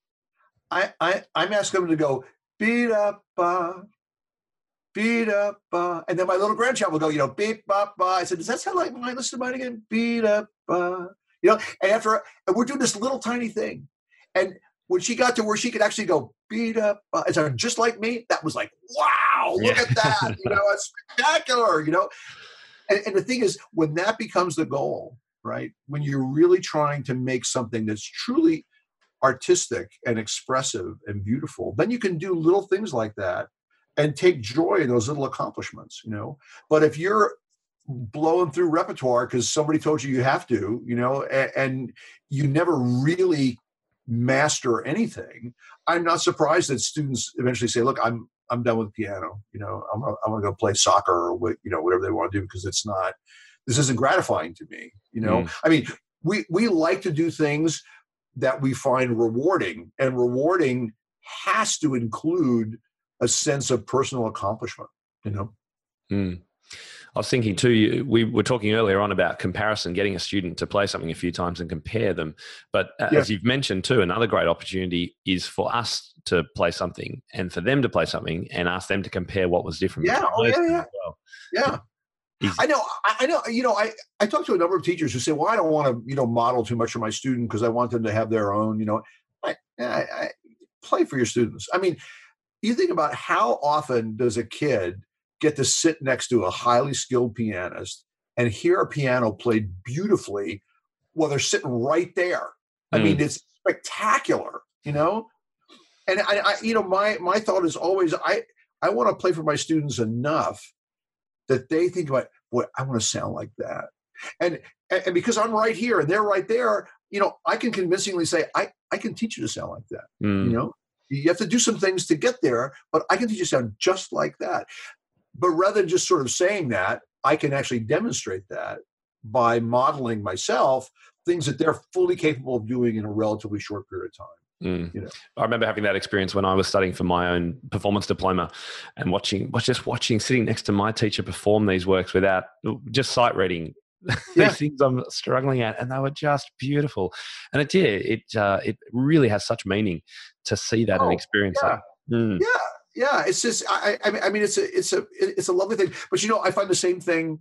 I, I I'm asking them to go beat up, ba, beat up, ba. And then my little grandchild will go, you know, beat up, ba. I said, does that sound like mine? Listen to mine again. Beat up, ba. You know, and after, and we're doing this little tiny thing. And when she got to where she could actually go beat up, ba, and so just like me, that was like, wow, look Yeah. at that. You know, it's spectacular, you know. And, and the thing is, when that becomes the goal, right, when you're really trying to make something that's truly artistic and expressive and beautiful, then you can do little things like that and take joy in those little accomplishments, you know. But if you're blowing through repertoire because somebody told you you have to, you know, and, and you never really master anything, I'm not surprised that students eventually say, look, I'm I'm done with piano, you know, I'm I'm going to go play soccer or what, you know, whatever they want to do, because it's not, this isn't gratifying to me, you know. Mm. I mean, we we like to do things that we find rewarding, and rewarding has to include a sense of personal accomplishment, you know? Mm. I was thinking too, we were talking earlier on about comparison, getting a student to play something a few times and compare them. But uh, yeah. as you've mentioned too, another great opportunity is for us to play something and for them to play something and ask them to compare what was different. Yeah, oh, yeah, yeah. Well. Yeah. I know, I know, you know, I, I talked to a number of teachers who say, well, I don't want to, you know, model too much for my student because I want them to have their own, you know, I, I, I play for your students. I mean, you think about how often does a kid get to sit next to a highly skilled pianist and hear a piano played beautifully while they're sitting right there. I mm. mean, it's spectacular, you know? And I, I, you know, my, my thought is always, I, I want to play for my students enough that they think about, boy, I want to sound like that. And, and because I'm right here and they're right there, you know, I can convincingly say, I, I can teach you to sound like that. Mm. You know, you have to do some things to get there, but I can teach you to sound just like that. But rather than just sort of saying that, I can actually demonstrate that by modeling myself things that they're fully capable of doing in a relatively short period of time. Mm. You know? I remember having that experience when I was studying for my own performance diploma and watching, was just watching, sitting next to my teacher perform these works without just sight reading yeah. these things I'm struggling at, and they were just beautiful. And it did, it uh, it really has such meaning to see that oh, and experience yeah. that. Mm. Yeah, yeah. It's just, I, I mean, it's a, it's a, it's a lovely thing. But you know, I find the same thing.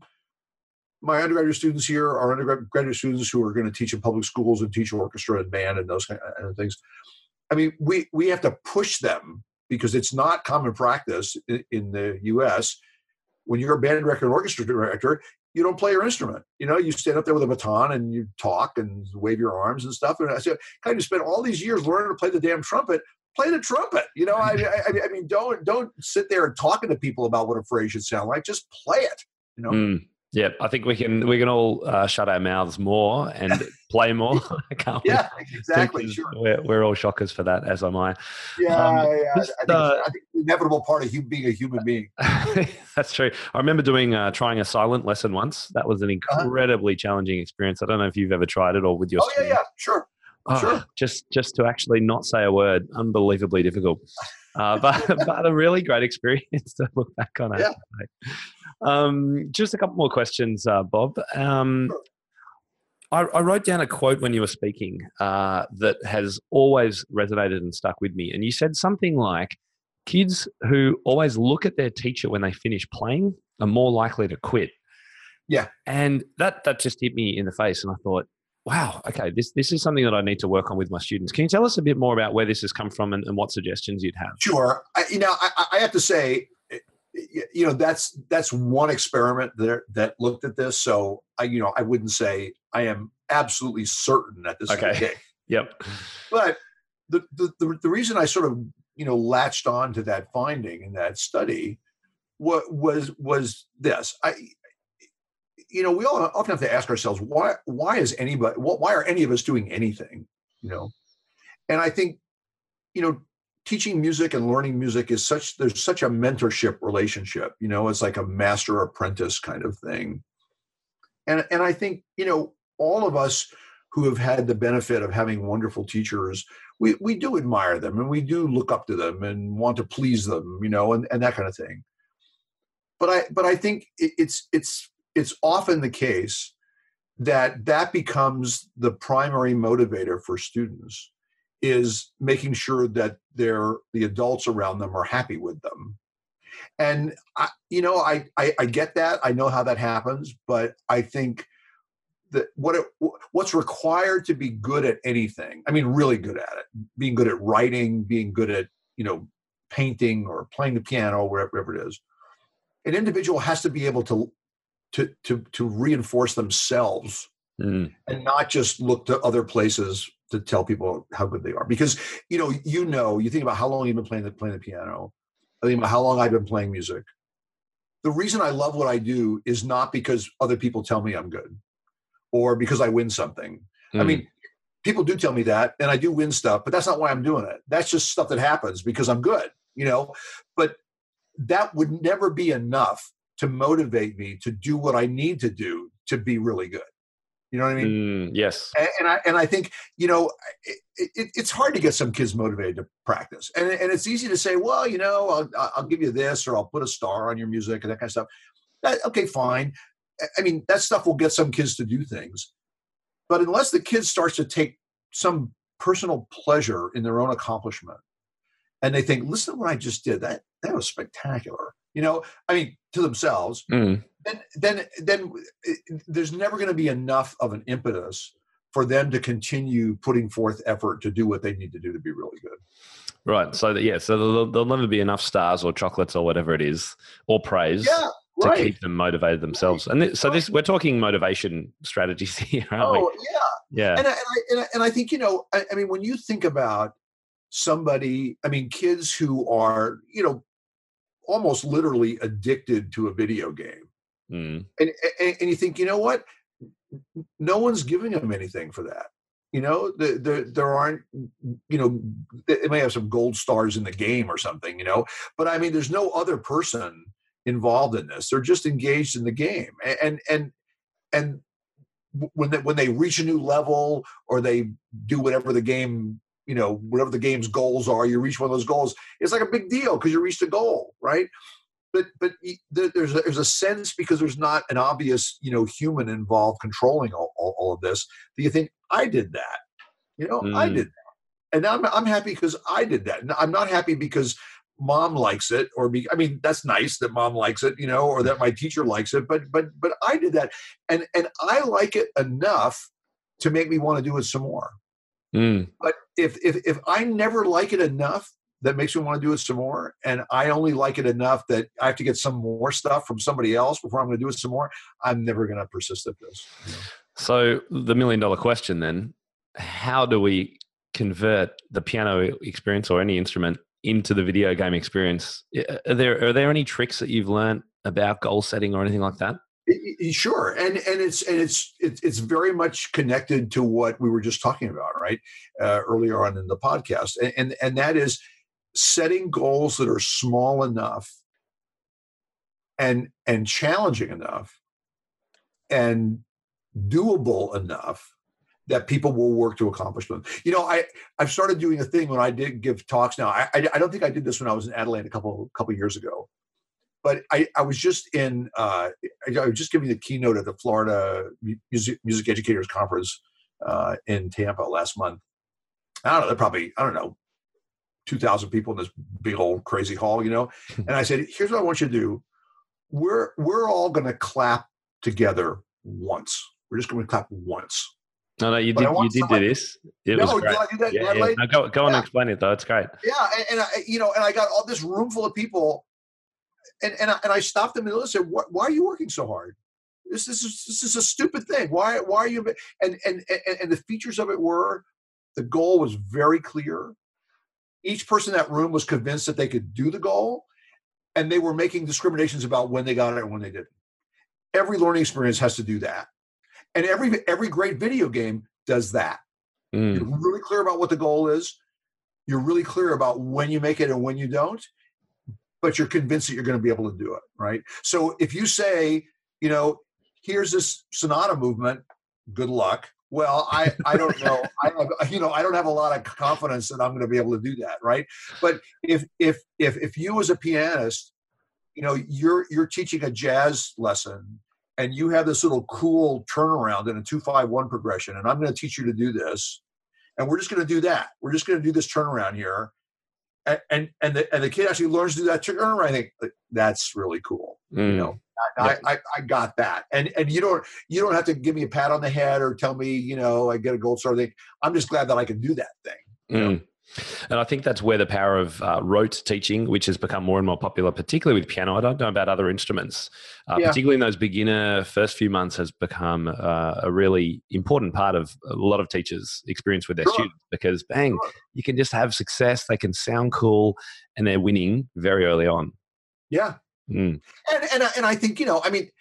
My undergraduate students here are undergraduate students who are going to teach in public schools and teach orchestra and band and those kind of things. I mean, we, we have to push them because it's not common practice in, in the U S. When you're a band director and orchestra director, you don't play your instrument. You know, you stand up there with a baton and you talk and wave your arms and stuff. And I said, kind of spent all these years learning to play the damn trumpet. Play the trumpet. You know, I, I, I mean, don't don't sit there and talking to people about what a phrase should sound like. Just play it. You know. Mm. Yeah, I think we can we can all uh, shut our mouths more and play more. Can't we? Yeah, exactly. Sure. We're, we're all shockers for that, as am I. Yeah, um, yeah. Just, I, think uh, I think it's the inevitable part of human, being a human being. That's true. I remember doing uh, trying a silent lesson once. That was an incredibly uh-huh. challenging experience. I don't know if you've ever tried it or with your. Oh students. yeah, yeah, sure. Oh, sure. Just just to actually not say a word, unbelievably difficult. Uh, but but a really great experience to look back on. Yeah. Um, just a couple more questions, uh, Bob. Um, sure. I, I wrote down a quote when you were speaking uh, that has always resonated and stuck with me. And you said something like, kids who always look at their teacher when they finish playing are more likely to quit. Yeah. And that that just hit me in the face. And I thought, wow, okay, this this is something that I need to work on with my students. Can you tell us a bit more about where this has come from and, and what suggestions you'd have? Sure. I, you know, I, I have to say, you know, that's that's one experiment there that looked at this. So I, you know, I wouldn't say I am absolutely certain that this okay. is the case. Yep. But the, the the the reason I sort of, you know, latched on to that finding in that study was was was this. I you know, we all often have to ask ourselves, why why is anybody why are any of us doing anything? You know, and I think you know, teaching music and learning music is such, there's such a mentorship relationship, you know, it's like a master apprentice kind of thing. And, and I think, you know, all of us who have had the benefit of having wonderful teachers, we, we do admire them and we do look up to them and want to please them, you know, and, and that kind of thing. But I, but I think it, it's, it's, it's often the case that that becomes the primary motivator for students, is making sure that they're, the adults around them are happy with them. And I, you know, I, I, I get that. I know how that happens, but I think that what it, what's required to be good at anything, I mean, really good at it, being good at writing, being good at, you know, painting or playing the piano, wherever, wherever it is, an individual has to be able to, to, to, to reinforce themselves mm. and not just look to other places to tell people how good they are. Because, you know, you know, you think about how long you've been playing the, playing the piano. I think about how long I've been playing music. The reason I love what I do is not because other people tell me I'm good or because I win something. Mm. I mean, people do tell me that and I do win stuff, but that's not why I'm doing it. That's just stuff that happens because I'm good, you know, but that would never be enough to motivate me to do what I need to do to be really good. You know what I mean? Mm, yes. And, and I and I think, you know, it, it, it's hard to get some kids motivated to practice. And, and it's easy to say, well, you know, I'll, I'll give you this or I'll put a star on your music and that kind of stuff. That, okay, fine. I mean, that stuff will get some kids to do things. But unless the kid starts to take some personal pleasure in their own accomplishment and they think, listen to what I just did, that that was spectacular. You know, I mean, to themselves, mm. then, then, then there's never going to be enough of an impetus for them to continue putting forth effort to do what they need to do to be really good. Right. So, that, yeah, so there'll, there'll never be enough stars or chocolates or whatever it is, or praise yeah, to right. keep them motivated themselves. Right. And th- so this, we're talking motivation strategies here, aren't oh, we? Oh, yeah. Yeah. And I, and I, and I, and I think, you know, I, I mean, when you think about somebody, I mean, kids who are, you know, almost literally addicted to a video game. Mm. And, and and you think, you know what? No one's giving them anything for that. You know, the, the, there aren't, you know, they may have some gold stars in the game or something, you know, but I mean, there's no other person involved in this. They're just engaged in the game. And, and, and when they, when they reach a new level or they do whatever the game, you know, whatever the game's goals are, you reach one of those goals, it's like a big deal because you reached a goal, right? But but there's a, there's a sense because there's not an obvious, you know, human involved controlling all, all, all of this, that you think, I did that, you know, mm. I did that. And I'm, I'm happy because I did that. I'm not happy because mom likes it or, be, I mean, that's nice that mom likes it, you know, or that my teacher likes it, but but but I did that. And, and I like it enough to make me want to do it some more. Mm. But if, if if I never like it enough, that makes me want to do it some more, and I only like it enough that I have to get some more stuff from somebody else before I'm going to do it some more, I'm never going to persist at this. You know? So the million dollar question then, how do we convert the piano experience or any instrument into the video game experience? Are there, are there any tricks that you've learned about goal setting or anything like that? Sure, and and it's and it's it's it's very much connected to what we were just talking about, right? Uh, earlier on in the podcast, and, and and that is setting goals that are small enough and and challenging enough and doable enough that people will work to accomplish them. You know, I I've started doing a thing when I did give talks. Now, I I, I don't think I did this when I was in Adelaide a couple couple years ago. But I, I was just in, uh, I was just giving the keynote at the Florida Music, Music Educators Conference uh, in Tampa last month. I don't know, there probably, I don't know, two thousand people in this big old crazy hall, you know? And I said, here's what I want you to do. We're, we're all going to clap together once. We're just going to clap once. No, no, you did, you did somebody, do this. It no, was great. Did I do that? Yeah, yeah. No, go, go on yeah. and explain it though. It's great. Yeah. And, and I, you know, and I got all this room full of people. And and I, and I stopped them and said, why, why are you working so hard? This, this is this is a stupid thing. Why why are you? And, and and and the features of it were, the goal was very clear. Each person in that room was convinced that they could do the goal, and they were making discriminations about when they got it and when they didn't. Every learning experience has to do that, and every every great video game does that. Mm. You're really clear about what the goal is. You're really clear about when you make it and when you don't, but you're convinced that you're going to be able to do it, right? So if you say, you know, here's this sonata movement, good luck. Well, I, I don't know. I have, you know, I don't have a lot of confidence that I'm going to be able to do that, right? But if if if if you as a pianist, you know, you're you're teaching a jazz lesson and you have this little cool turnaround in a two five one progression, and I'm going to teach you to do this, and we're just going to do that. We're just going to do this turnaround here, and and and the, and the kid actually learns to do that turnaround. I think that's really cool. Mm. You know, I, yeah. I I got that, and and you don't you don't have to give me a pat on the head or tell me, you know, I get a gold star. Thing. I'm just glad that I can do that thing. You know? Mm. And I think that's where the power of uh, rote teaching, which has become more and more popular, particularly with piano. I don't know about other instruments, uh, yeah. particularly in those beginner first few months, has become uh, a really important part of a lot of teachers' experience with their sure. students, because bang, sure. you can just have success. They can sound cool, and they're winning very early on. Yeah. Mm. And, and, and I think, you know, I mean,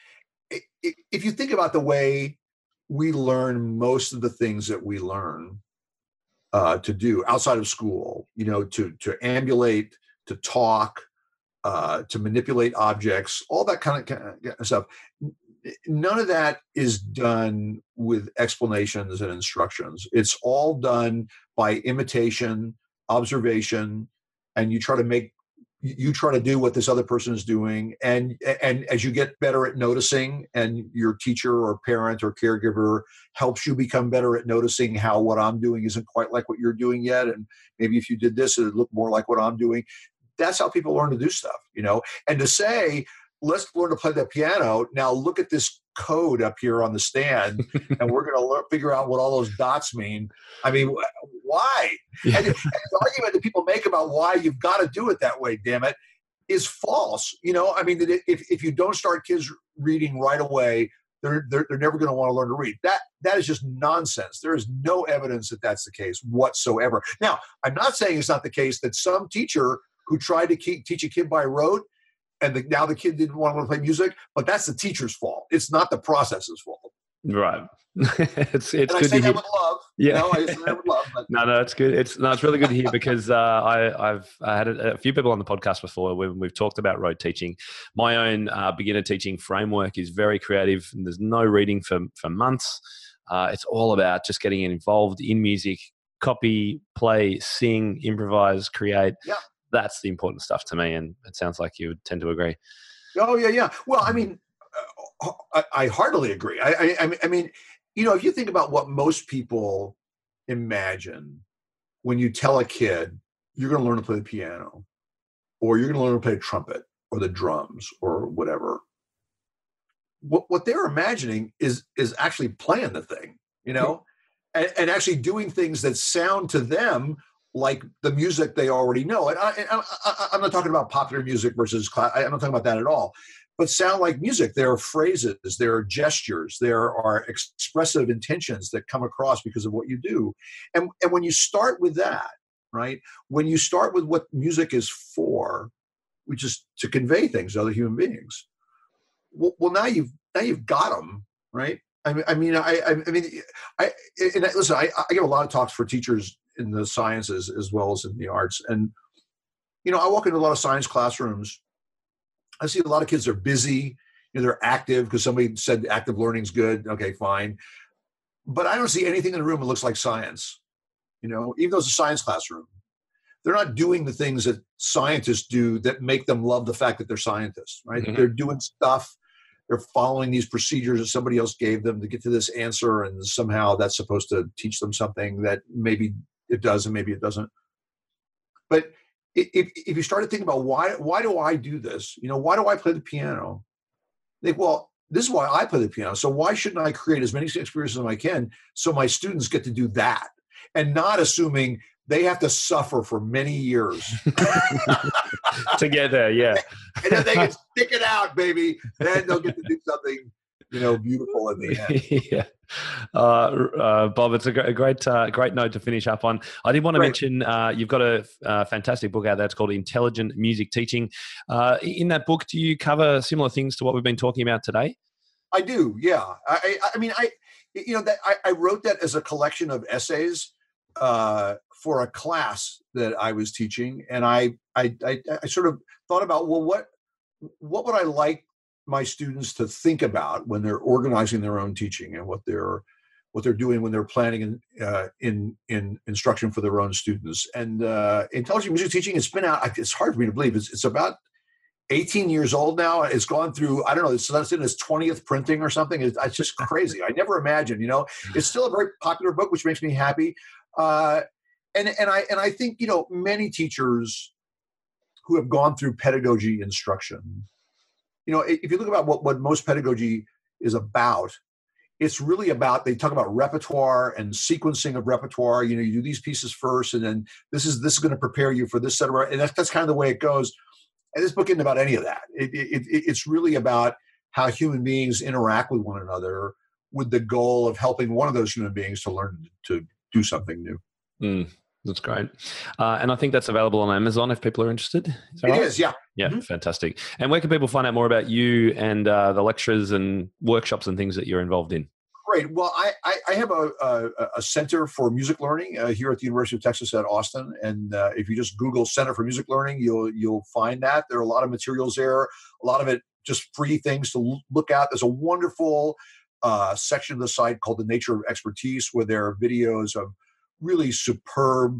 if you think about the way we learn most of the things that we learn, Uh, to do outside of school, you know, to to ambulate, to talk, uh, to manipulate objects, all that kind of, kind of stuff. None of that is done with explanations and instructions. It's all done by imitation, observation, and you try to make you try to do what this other person is doing, and and as you get better at noticing, and your teacher or parent or caregiver helps you become better at noticing how what I'm doing isn't quite like what you're doing yet, and maybe if you did this, it'd look more like what I'm doing. That's how people learn to do stuff, you know. And to say, let's learn to play the piano. Now look at this code up here on the stand, and we're going to figure out what all those dots mean. I mean, why? Yeah. And, and the argument that people make about why you've got to do it that way, damn it, is false. You know, I mean, if if you don't start kids reading right away, they're they're, they're never going to want to learn to read. That that is just nonsense. There is no evidence that that's the case whatsoever. Now, I'm not saying it's not the case that some teacher who tried to keep, teach a kid by rote, and the, now the kid didn't want to play music, but that's the teacher's fault. It's not the process's fault. Right. it's it's and good I say to that hear. with love. Yeah. You know, I say that with love. But. no, no, it's good. It's no, it's really good to hear, because uh, I I've I had a, a few people on the podcast before when we've talked about rote teaching. My own uh, beginner teaching framework is very creative, and there's no reading for for months. Uh, it's all about just getting involved in music, copy, play, sing, improvise, create. Yeah. That's the important stuff to me, and it sounds like you would tend to agree. Oh yeah, yeah. Well, I mean, uh, I, I heartily agree. I, I, I mean, you know, if you think about what most people imagine when you tell a kid you're going to learn to play the piano, or you're going to learn to play the trumpet or the drums or whatever, what what they're imagining is is actually playing the thing, you know, and, and actually doing things that sound to them like the music they already know. And I, I, I, I'm not talking about popular music versus class. I'm not talking about that at all. But sound like music. There are phrases, there are gestures, there are expressive intentions that come across because of what you do. And, and when you start with that, right, when you start with what music is for, which is to convey things to other human beings, well, well now you've now you've got them, right? I mean, I mean, I, I mean, I and listen. I, I give a lot of talks for teachers in the sciences as well as in the arts. And, you know, I walk into a lot of science classrooms. I see a lot of kids are busy, you know, they're active because somebody said active learning is good. Okay, fine. But I don't see anything in the room that looks like science. You know, even though it's a science classroom, they're not doing the things that scientists do that make them love the fact that they're scientists, right? Mm-hmm. They're doing stuff. They're following these procedures that somebody else gave them to get to this answer. And somehow that's supposed to teach them something that maybe it does and maybe it doesn't. But if if you started thinking about why why do I do this? You know, why do I play the piano? Think, well, this is why I play the piano. So why shouldn't I create as many experiences as I can so my students get to do that? And not assuming they have to suffer for many years to get there, yeah. And then they can stick it out, baby. Then they'll get to do something, you know, beautiful in the end. yeah. Uh, uh, Bob, it's a great, a great, uh, great note to finish up on. I did want to Great. mention uh, you've got a, a fantastic book out there. It's called Intelligent Music Teaching. Uh, in that book, do you cover similar things to what we've been talking about today? I do, yeah. I, I, I mean, I, you know, that I, I wrote that as a collection of essays uh, for a class that I was teaching, and I, I, I, I sort of thought about, well, what, what would I like my students to think about when they're organizing their own teaching, and what they're, what they're doing when they're planning in, uh, in, in instruction for their own students. And uh, intelligent music teaching has been out. It's hard for me to believe. It's, it's about eighteen years old now. It's gone through, I don't know, it's, it's in its twentieth printing or something. It's, it's just crazy. I never imagined, you know, it's still a very popular book, which makes me happy. Uh, and, and I, and I think, you know, many teachers who have gone through pedagogy instruction, you know, if you look about what, what most pedagogy is about, it's really about, they talk about repertoire and sequencing of repertoire. You know, you do these pieces first, and then this is, this is going to prepare you for this set of, and that's, that's kind of the way it goes. And this book isn't about any of that. It, it, it, it's really about how human beings interact with one another with the goal of helping one of those human beings to learn to do something new. Mm, that's great. Uh, and I think that's available on Amazon if people are interested. Is that It right? is, yeah. Yeah, Mm-hmm. Fantastic. And where can people find out more about you and uh, the lectures and workshops and things that you're involved in? Great. Well, I, I, I have a, a, a center for music learning uh, here at the University of Texas at Austin. And uh, if you just Google Center for Music Learning, you'll you'll find that. There are a lot of materials there, a lot of it just free things to look at. There's a wonderful uh, section of the site called The Nature of Expertise, where there are videos of really superb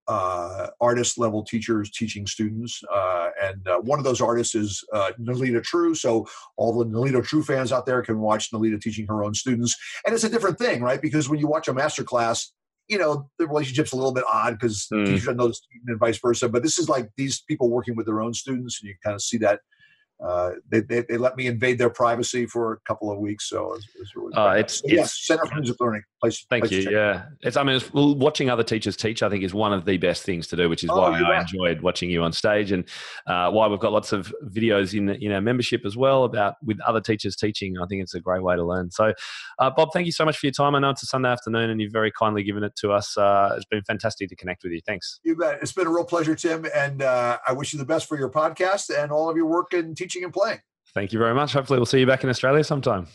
uh, artist level teachers teaching students. Uh, and uh, one of those artists is uh, Nalita True. So all the Nalita True fans out there can watch Nalita teaching her own students. And it's a different thing, right? Because when you watch a master class, you know, the relationship's a little bit odd because Mm. the teacher doesn't know the student and vice versa. But this is like these people working with their own students, and you kind of see that. Uh, they, they they let me invade their privacy for a couple of weeks, so it was, it was really Uh, great. it's- So, yes, it's- Center for Music Learning. Place, Thank place to you. check. Yeah, it's. I mean, it's, well, watching other teachers teach, I think, is one of the best things to do, which is Oh, why you I bet. enjoyed watching you on stage, and uh, why we've got lots of videos in in our membership as well about with other teachers teaching. I think it's a great way to learn. So, uh, Bob, thank you so much for your time. I know it's a Sunday afternoon, and you've very kindly given it to us. Uh, it's been fantastic to connect with you. Thanks. You bet. It's been a real pleasure, Tim, and uh, I wish you the best for your podcast and all of your work in teaching and playing. Thank you very much. Hopefully, we'll see you back in Australia sometime.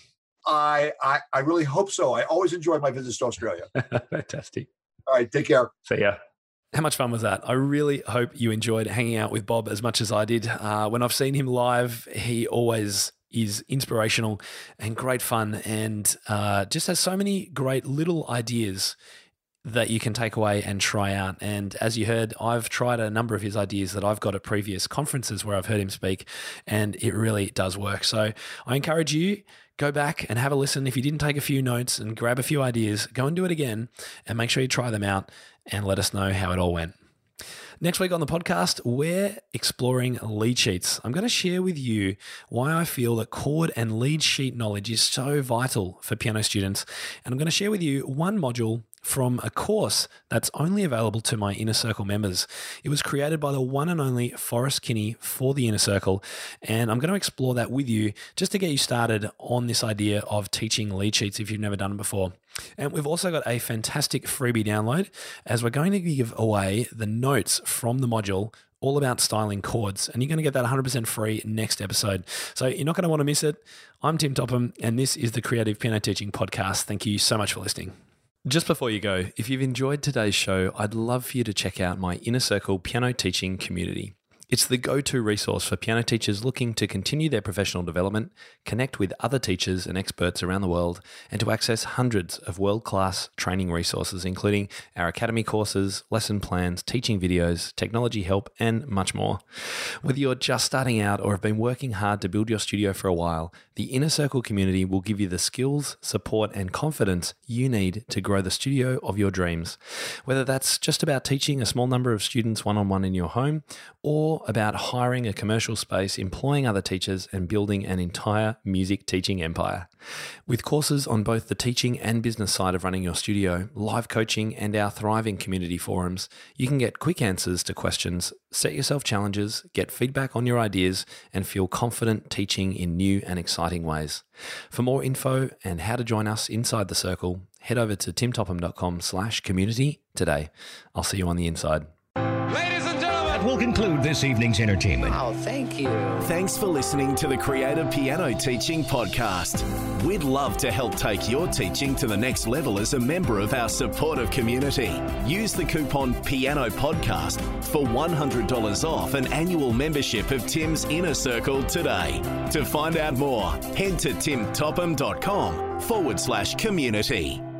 I, I I really hope so. I always enjoy my visits to Australia. Fantastic. All right, take care. See ya. How much fun was that? I really hope you enjoyed hanging out with Bob as much as I did. Uh, when I've seen him live, he always is inspirational and great fun, and uh, just has so many great little ideas that you can take away and try out. And as you heard, I've tried a number of his ideas that I've got at previous conferences where I've heard him speak, and it really does work. So I encourage you, go back and have a listen. If you didn't take a few notes and grab a few ideas, go and do it again and make sure you try them out and let us know how it all went. Next week on the podcast, we're exploring lead sheets. I'm going to share with you why I feel that chord and lead sheet knowledge is so vital for piano students. And I'm going to share with you one module from a course that's only available to my Inner Circle members. It was created by the one and only Forrest Kinney for the Inner Circle, and I'm going to explore that with you just to get you started on this idea of teaching lead sheets if you've never done it before. And we've also got a fantastic freebie download as we're going to give away the notes from the module all about styling chords, and you're going to get that one hundred percent free next episode. So you're not going to want to miss it. I'm Tim Topham, and this is the Creative Piano Teaching Podcast. Thank you so much for listening. Just before you go, if you've enjoyed today's show, I'd love for you to check out my Inner Circle piano teaching community. It's the go-to resource for piano teachers looking to continue their professional development, connect with other teachers and experts around the world, and to access hundreds of world-class training resources, including our academy courses, lesson plans, teaching videos, technology help, and much more. Whether you're just starting out or have been working hard to build your studio for a while, the Inner Circle community will give you the skills, support, and confidence you need to grow the studio of your dreams. Whether that's just about teaching a small number of students one-on-one in your home, or about hiring a commercial space, employing other teachers, and building an entire music teaching empire. With courses on both the teaching and business side of running your studio, live coaching, and our thriving community forums, you can get quick answers to questions, set yourself challenges, get feedback on your ideas, and feel confident teaching in new and exciting ways. For more info and how to join us inside the circle, head over to timtopham.com slash community today. I'll see you on the inside. Ladies and gentlemen, That will conclude this evening's entertainment. Oh, thank you. Thanks for listening to the Creative Piano Teaching Podcast. We'd love to help take your teaching to the next level as a member of our supportive community. Use the coupon Piano Podcast for one hundred dollars off an annual membership of Tim's Inner Circle today. To find out more, head to timtopham.com forward slash community.